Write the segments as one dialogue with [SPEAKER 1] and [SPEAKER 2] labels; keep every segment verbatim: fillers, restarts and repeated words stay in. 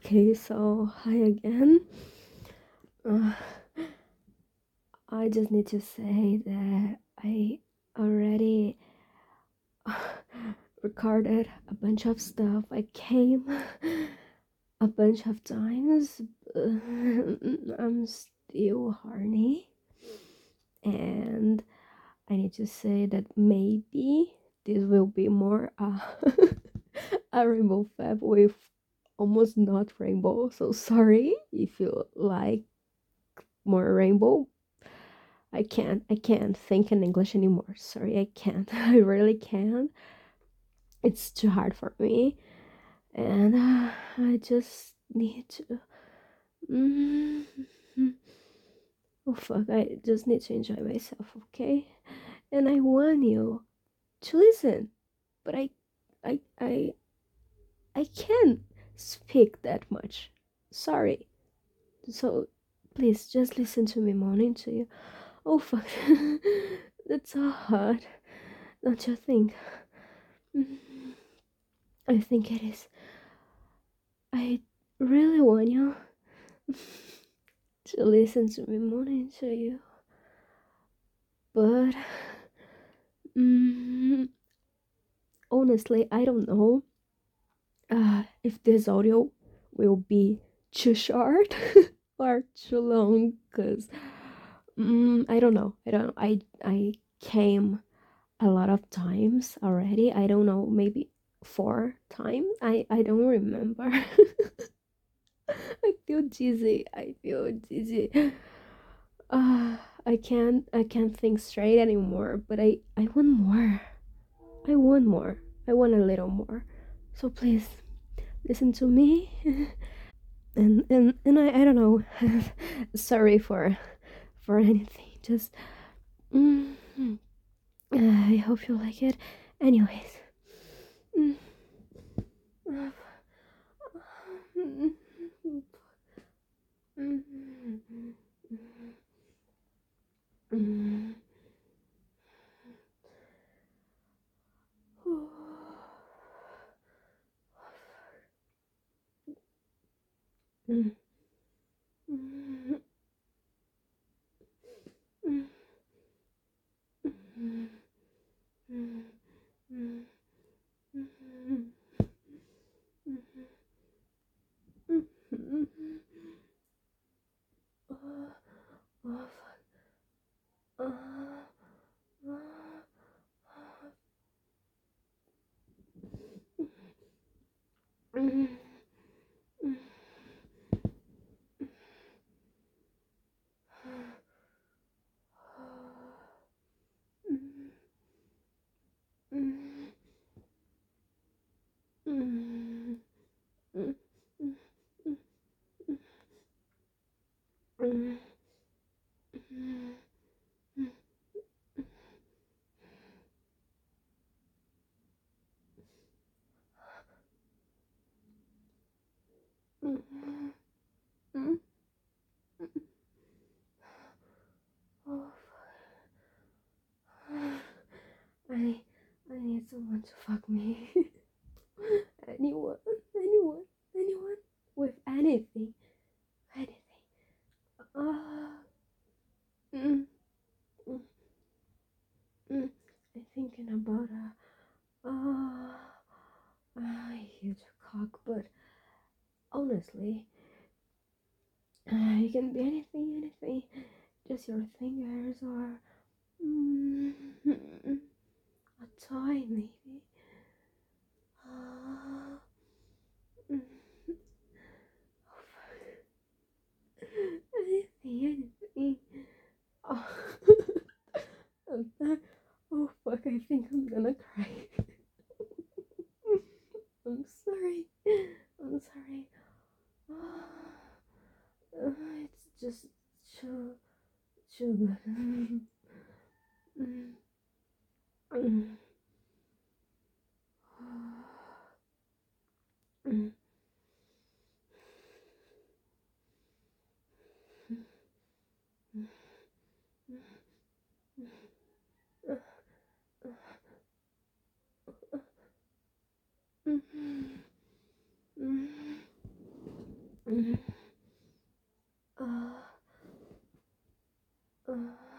[SPEAKER 1] Okay, so hi again. Uh, I just need to say that I already recorded a bunch of stuff. I came a bunch of times. I'm still horny, and I need to say that maybe this will be more uh, a rainbow fab with almost not rainbow. So sorry if you like more rainbow. I can't. I can't think in English anymore. Sorry, I can't. I really can't. It's too hard for me, and uh, I just need to. Mm, oh fuck! I just need to enjoy myself, okay? And I want you to listen, but I, I, I, I can't speak that much. Sorry. So please just listen to me moaning to you. Oh fuck! That's so hard. Don't you think? Mm, I think it is. I really want you to listen to me moaning to you, but mm, honestly, I don't know uh, if this audio will be too short or too long. Cause mm, I don't know. I don't. I I came a lot of times already. I don't know. Maybe four times. I I don't remember. I feel dizzy. I feel dizzy. Uh, I can't. I can't think straight anymore. But I. I want more. I want more. I want a little more. So please listen to me. and and and I. I don't know. Sorry for for anything. Just. Mm, I hope you like it. Anyways. Mm, mm, mm, mm, mm, mm, mm, mm, mm, mm, mm. Oh, oh, fuck. Uh, uh, mm, mm, mm, mm, mm, mm, mm, mm. Oh, I I need someone to fuck me. anyone, anyone, anyone with anything, anything. Ah, mm, mm, mm. I'm thinking about a ah a huge cock, but honestly, uh, it can be anything, anything. Just your fingers or mm, a toy, maybe. Ah, mm, anything, anything. Oh. Oh fuck, I think I'm gonna cry. I'm sorry. I'm sorry. Uh, it's just too, too good. Mm, mm, mm, mm, mm, Mm. Uh, uh,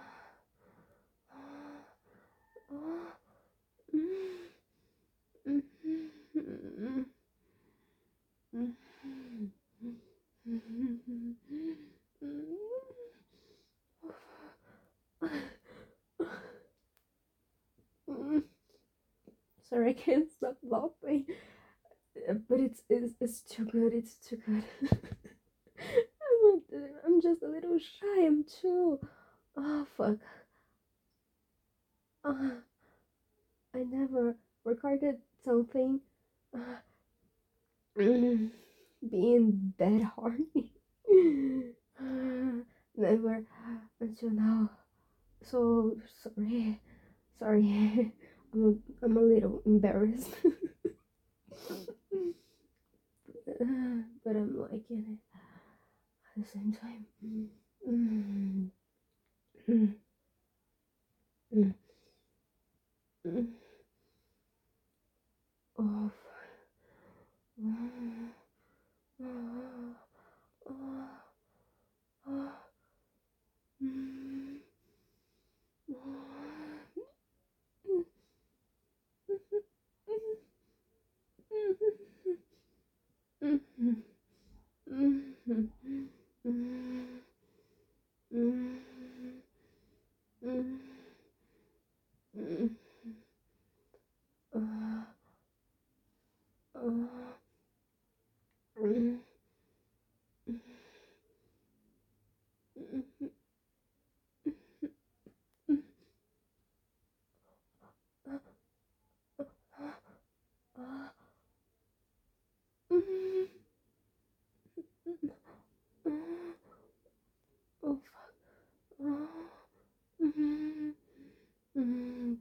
[SPEAKER 1] uh, mm, mm, mm, mm, mm. Sorry, I can't stop laughing. Uh, But it's it's, it's too good. It's too good. I'm, a, I'm just a little shy. I'm too. Oh fuck. Uh, I never recorded something. Uh, mm, being that horny. Uh, never until now. So sorry. Sorry. I'm a, I'm a little embarrassed. Uh, but I'm liking it at the same time. Mm, mm, mm, mm. Oh, mm, oh, oh, oh, mm, oh, mm, mm, mm, mm, mm, mm, mm, uh, uh, mm, mm, mm, uh, uh, mm, mm, oh fuck. Oh, mm, mm,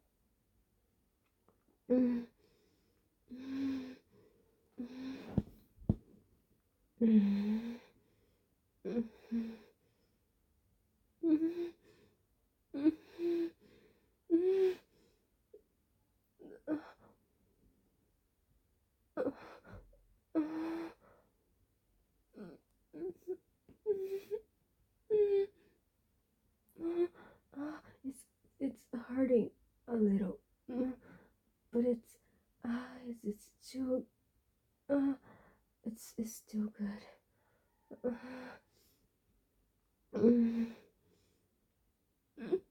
[SPEAKER 1] mm, mm, mm, mm, mm, mm, mm, uh, uh, uh, mm, mm, mm, uh, it's it's hurting a little, mm, but it's uh, it's it's still uh, it's it's still good. Uh, mm, mm,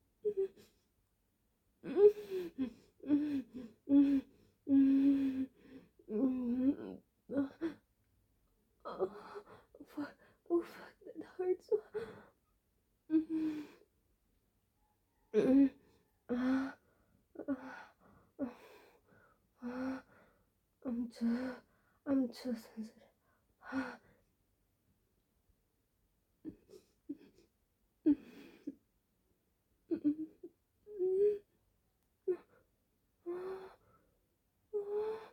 [SPEAKER 1] mm, mm, mm, mm, mm, uh, oh, fuck, oh fuck, that hurts. Mm, mm, ah, ah, ah, I'm too, I'm too sensitive. Ah, mm, mm, mm, ah, ah,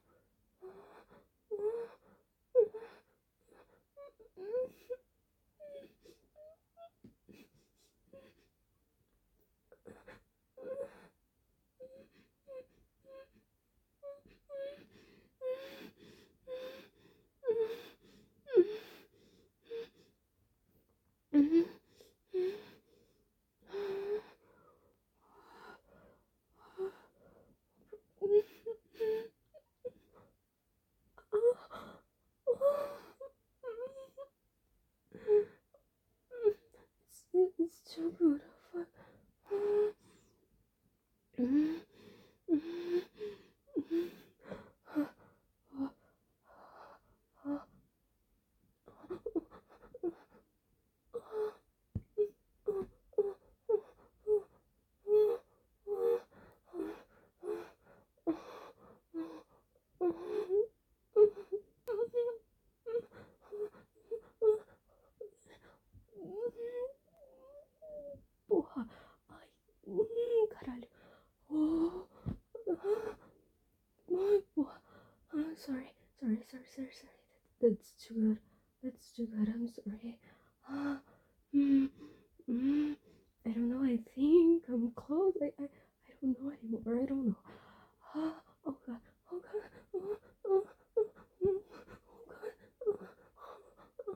[SPEAKER 1] mm, it's, it's too beautiful. Mm, mm, mm, ah, ah, ah, porra, ai, hum, caralho, oh, ah, ai, porra, ah, sorry, sorry, sorry, sorry, sorry, that's too good, that's too good, I'm sorry, ah, mm, mm, I don't know, I think I'm close, I, I, I don't know anymore, I don't know, ah, oh god, oh god, oh, oh, oh, oh, oh god, oh,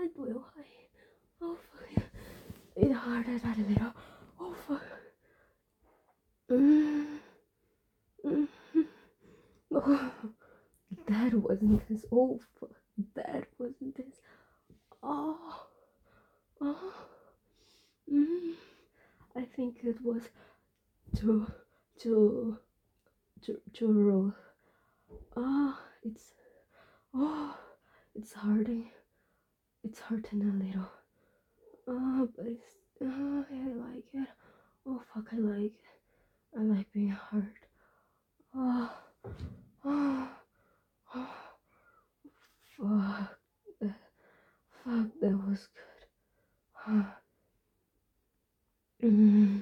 [SPEAKER 1] it will. I, oh fuck. It hurted a little. Oh fuck. Mm, mm, oh, that was intense. Oh fuck. That was intense. Oh. Oh. Mm, I think it was too, too, too, too raw. Ah, oh, it's, oh, it's hurting. It's hurting a little. Oh, but it's, oh, I like it. Oh, fuck, I like it. I like being hurt. Oh, oh, oh, fuck. That, fuck, that was good. Oh, mm,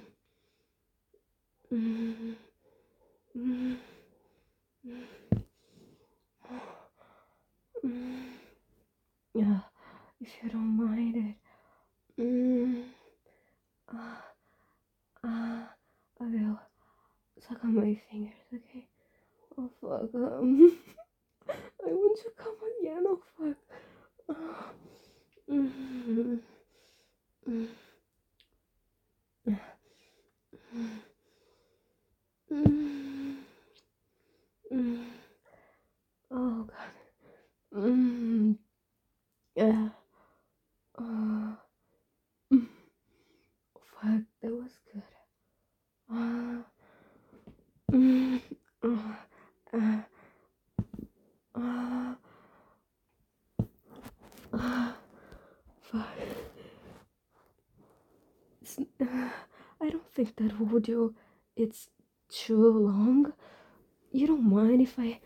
[SPEAKER 1] mm, mm, mm. Yeah, if you don't mind it. Mm, uh, uh, I will suck on my fingers, okay? Oh, fuck. Um, I want to come again. Oh, fuck. Oh, mm, mm, mm, mm. Oh, God. Mm, yeah. Oh, mm. Fuck, that was good. Ah, mm, oh, ah, ah, ah, fuck. It's, uh, I don't think that audio it's too long. You don't mind if I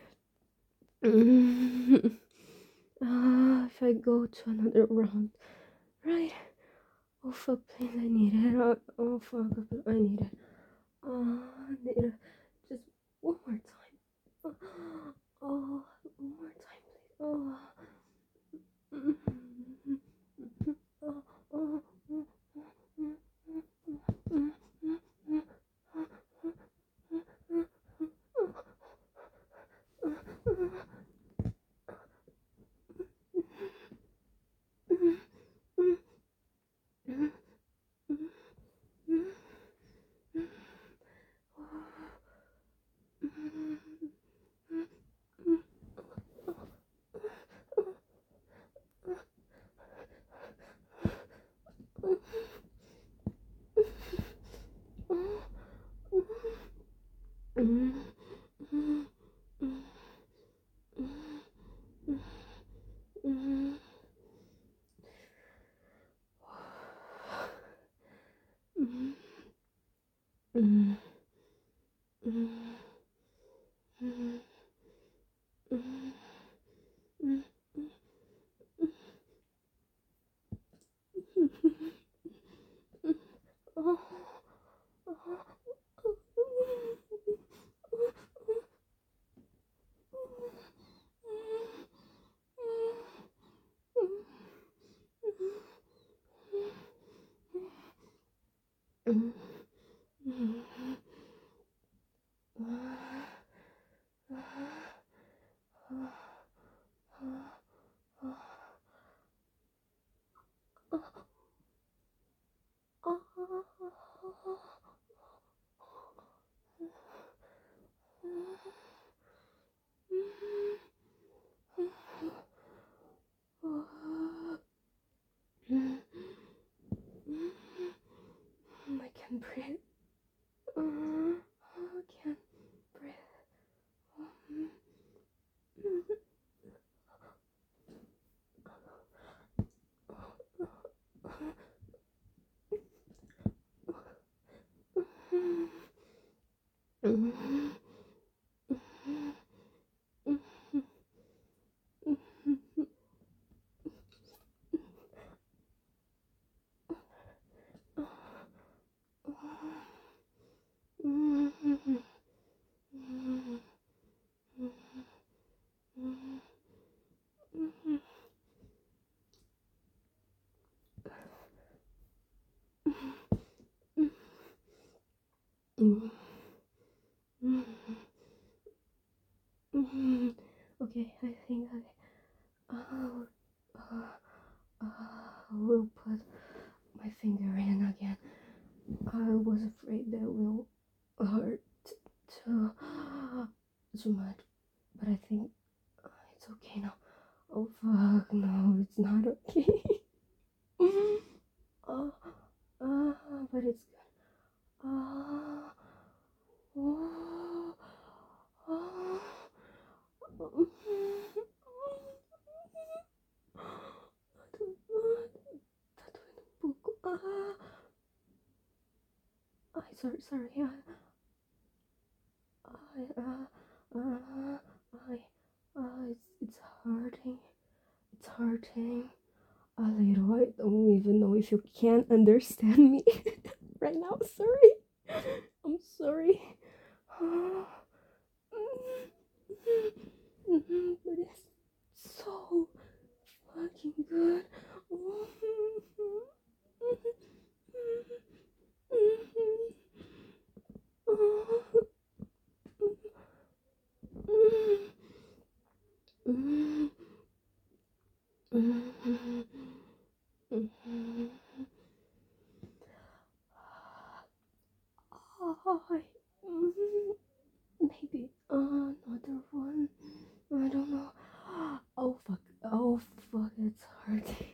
[SPEAKER 1] mm, uh, if I go to another round, right? Oh fuck, please, I need it. Oh, oh fuck, I need it. Oh, I need it. Just one more time. Oh, oh one more time, please. Oh. Mm, oh, oh, mm, mm, mm, mm, mm, mm, mm, mm, mm. Mm, mm, mm, mm, mm, mm, oh, mm, mm, I can't breathe. Uh, I can't breathe. Okay, I think I. Oh, oh, Uh, I will put my finger in again. I was afraid that will hurt too, too much, but I think it's okay now. Oh fuck, no, it's not okay. uh, uh, but it's good. Uh, oh, oh, Tá doendo um pouco. Ah, ai, sorry, sorry. Ai, ai, ah, ah, ai, ah, it's, it's hurting. It's hurting a little. I don't even know if you can understand me right now. Sorry. I'm sorry. But it's so fucking good. Maybe another one. I don't know. Oh fuck. Oh fuck. It's hurting.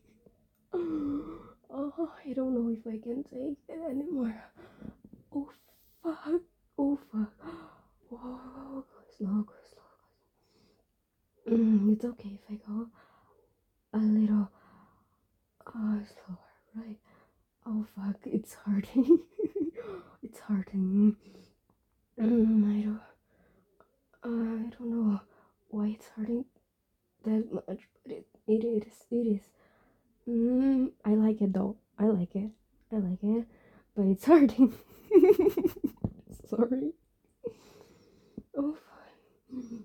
[SPEAKER 1] Oh, I don't know if I can take it anymore. Oh fuck. Oh fuck. Whoa, go slow, go slow. Mm, it's okay if I go a little uh, slower, right? Oh fuck, it's hurting. It's hurting. Mm, I don't. Uh, I don't know why it's hurting that much, but it it is. It is. Mm, I like it though. I like it. I like it, but it's hurting. Sorry. Oh fuck.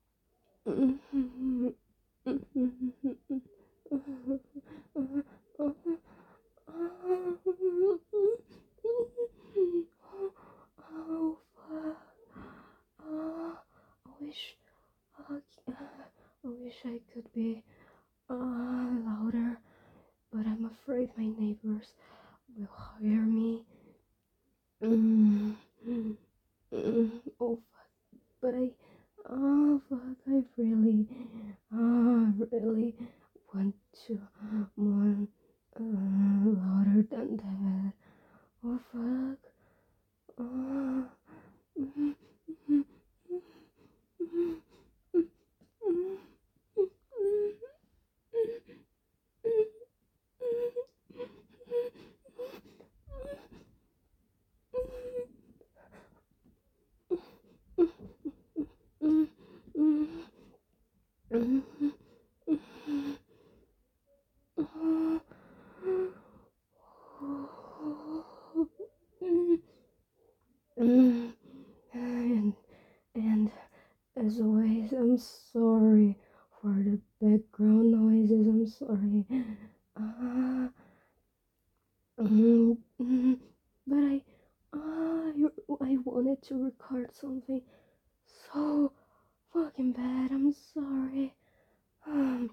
[SPEAKER 1] Oh fuck. Oh, I wish. Uh, I wish I could be uh, louder, but I'm afraid my neighbors will hear me. Mm, mm, mm, oh fuck! But I, oh fuck! I really, uh, really want to more uh, louder than that. Oh fuck! Oh. Mm, mm, mm, mm, mm, and and as always, I'm sorry for the background noises. I'm sorry. Uh, mm, mm, but I, uh, you, I wanted to record something so fucking bad. I'm sorry. Um,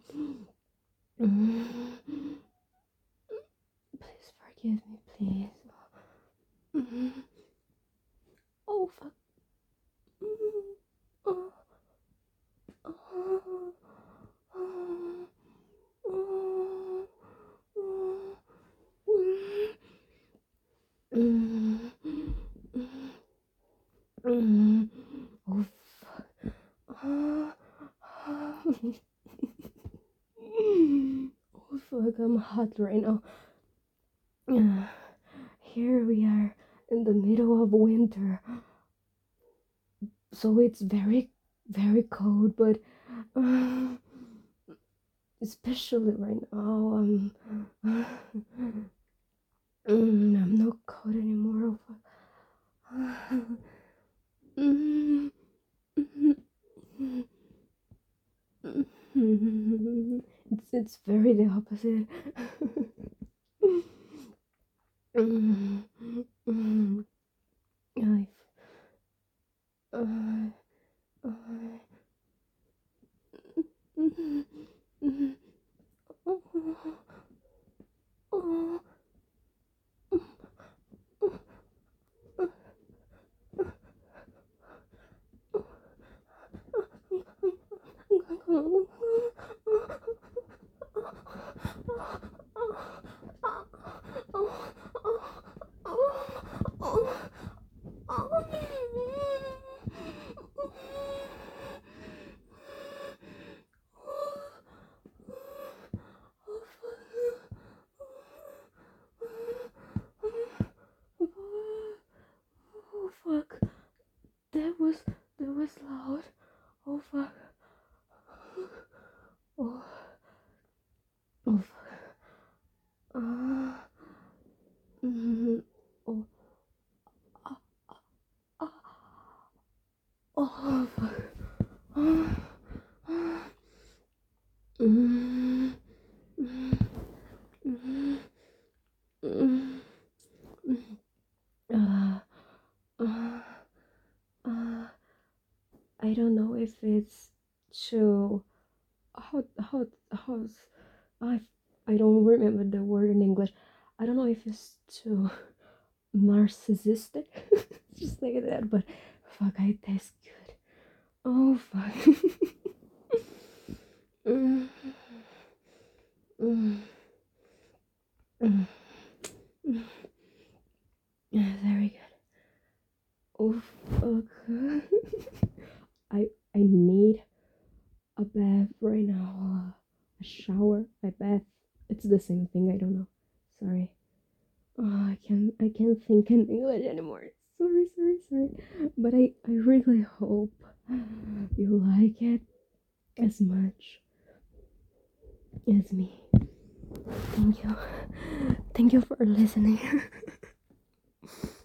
[SPEAKER 1] mm, please forgive me, please. Mm, oh fuck. Mm, oh, oh, oh, oh, oh, mm. Mm, mm, mm. Oh fuck. Ah, ah. Oh fuck, I'm hot right now. Uh, here we are in the middle of winter. So it's very, very cold, but uh, especially right now, um, mm, I'm not cold anymore. Oh fuck. Mm, mm, mm, mm. It's it's very the opposite. Mm, mm. I, I, I, mm, mm, Oh. Oh fuck. That was that was loud. Oh fuck. Oh. Oh fuck. Uh, mm, oh. Ah, ah, oh fuck. Ah, ah, mm, mm, mm, mm, mm. Uh, uh, uh, I don't know if it's too how how how I I don't remember the word in English. I don't know if it's too narcissistic, just like that. But fuck, I taste good. Oh fuck. Mm, mm, mm, mm. Yeah, very good. Oh fuck. I I need a bath right now. Uh, a shower, a bath. It's the same thing. I don't know. Sorry. Oh, I can't. I can't think in English anymore. Sorry, sorry, sorry. But I I really hope you like it as much as me. Thank you. Thank you for listening.